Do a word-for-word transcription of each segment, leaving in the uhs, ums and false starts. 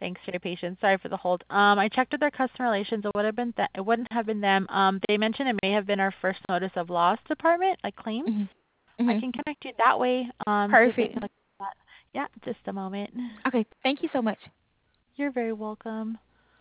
Thanks for your patience. Sorry for the hold. Um, I checked with their customer relations. It would have been th- it wouldn't have been them. Um, they mentioned it may have been our first notice of loss department, like claims. Hmm. I Hmm. can connect you that way. Um, see if they Perfect. can look at that. Yeah, just a moment. Okay, thank you so much. You're very welcome.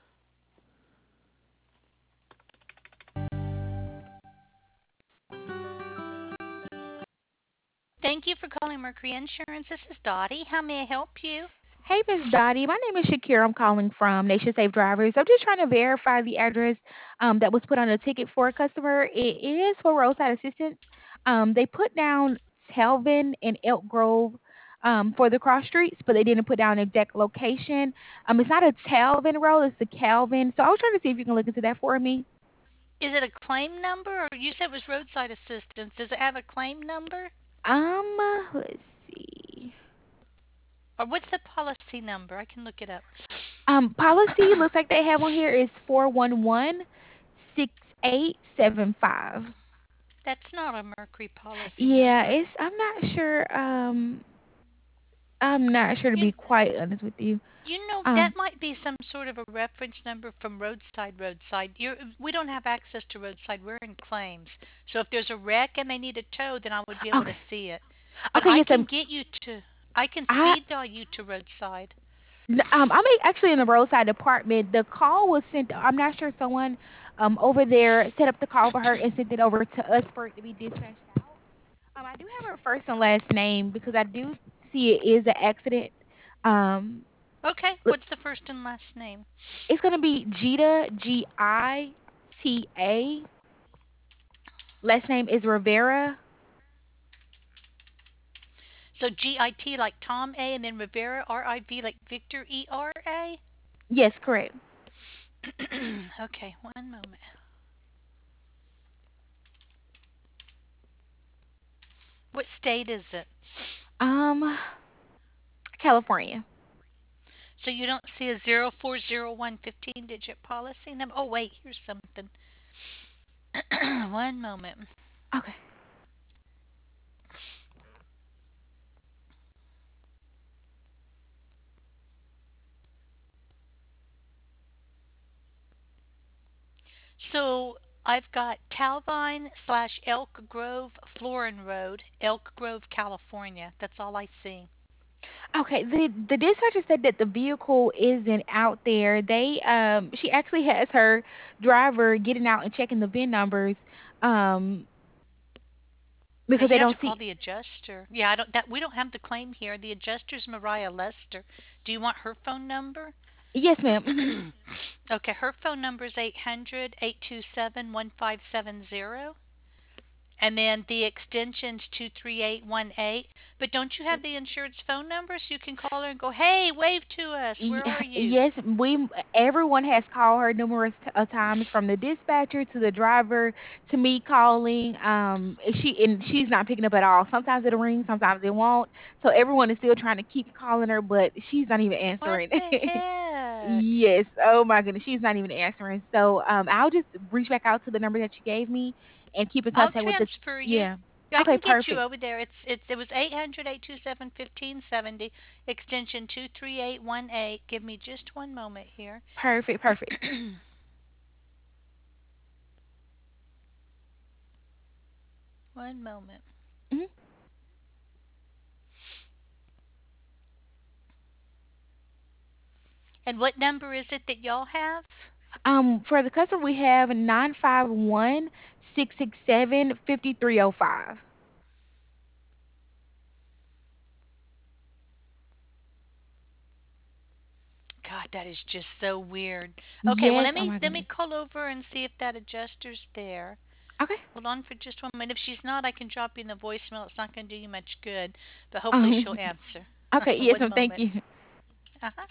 Thank you for calling Mercury Insurance. This is Dottie. How may I help you? Hey, Miss Dottie. My name is Shakira. I'm calling from Nation Safe Drivers. I'm just trying to verify the address um, that was put on the ticket for a customer. It is for roadside assistance. Um, they put down Calvin and Elk Grove um, for the cross streets, but they didn't put down an exact location. Um, it's not a Calvin Road, it's the Calvin. So I was trying to see if you can look into that for me. Is it a claim number, or you said it was roadside assistance? Does it have a claim number? Um, let's see. Or what's the policy number? I can look it up. Um, policy looks like they have on here is four one one six eight seven five. That's not a Mercury policy Yeah, number. it's I'm not sure. Um, I'm not sure to You, be quite honest with you. you know, that Um, might be some sort of a reference number from roadside, roadside. You're, we don't have access to roadside. We're in claims. So if there's a wreck and they need a tow, then I would be able to okay, see it. But okay, I yes, can I'm. get you to, I can I speed dial you to roadside. n- um I'm actually in the roadside department. The call was sent. I'm not sure someone um over there set up the call for her and sent it over to us for it to be dispatched out. Um, I do have her first and last name because I do see it is an accident. Um, Okay, look, what's the first and last name? it's gonna be Gita G I T A. Last name is Rivera. So G I T like Tom A and then Rivera R I V like Victor E R A? Yes, correct. Okay, one moment. What state is it? Um, California. So you don't see a zero four zero one fifteen digit policy number? Oh, wait, here's something. One moment. Okay. So I've got Calvine slash Elk Grove, Florin Road, Elk Grove, California. That's all I see. Okay. The the dispatcher said that the vehicle isn't out there. They um she actually has her driver getting out and checking the V I N numbers um Now because they you have to don't call see. the adjuster. Yeah, I don't that we don't have the claim here. The adjuster's Mariah Lester. Do you want her phone number? Yes, ma'am. Mhm. Okay, her phone number is eight hundred eight two seven one five seven zero. And then the extension's two three eight one eight. But don't you have the insurance phone number so you can call her and go, hey, wave to us. Y- Where are you? Yes, we everyone has called her numerous t- uh, times, from the dispatcher to the driver to me calling. Um, and she and she's not picking up at all. Sometimes it'll ring, sometimes it won't. So everyone is still trying to keep calling her, but she's not even What answering. the heck? Yes. Oh my goodness, she's not even answering. So um, I'll just reach back out to the number that you gave me and keep in I'll contact with the. transfer you. Yeah. I Okay. can get you Perfect. over there. It's it's it was eight hundred eight two seven fifteen seventy extension two three eight one eight. Give me just one moment here. Perfect. Perfect. One moment. Mhm. And what number is it that y'all have? Um, for the customer, we have nine five one six six seven fifty three zero five. God, that is just so weird. Okay, well Yes. let Oh me my let me goodness. call over and see if that adjuster's there. Okay. Hold on for just one minute. If she's not, I can drop you in the voicemail. It's not going to do you much good, but hopefully she'll Um. answer. Okay. Yes, One ma'am. Thank moment. you. Uh-huh.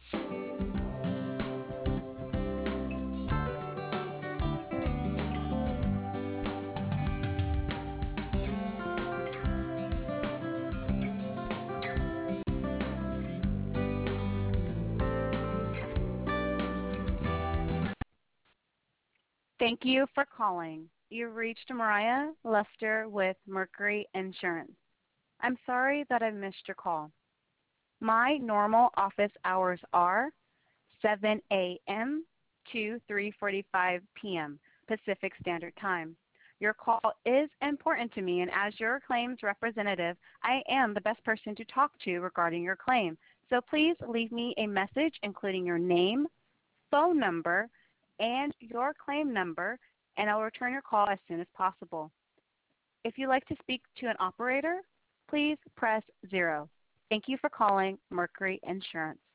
Thank you for calling. You've reached Mariah Lester with Mercury Insurance. I'm sorry that I missed your call. My normal office hours are seven a m to three forty-five p m Pacific Standard Time. Your call is important to me, and as your claims representative, I am the best person to talk to regarding your claim. So please leave me a message including your name, phone number, and your claim number, and I'll return your call as soon as possible. If you'd like to speak to an operator, please press zero. Thank you for calling Mercury Insurance.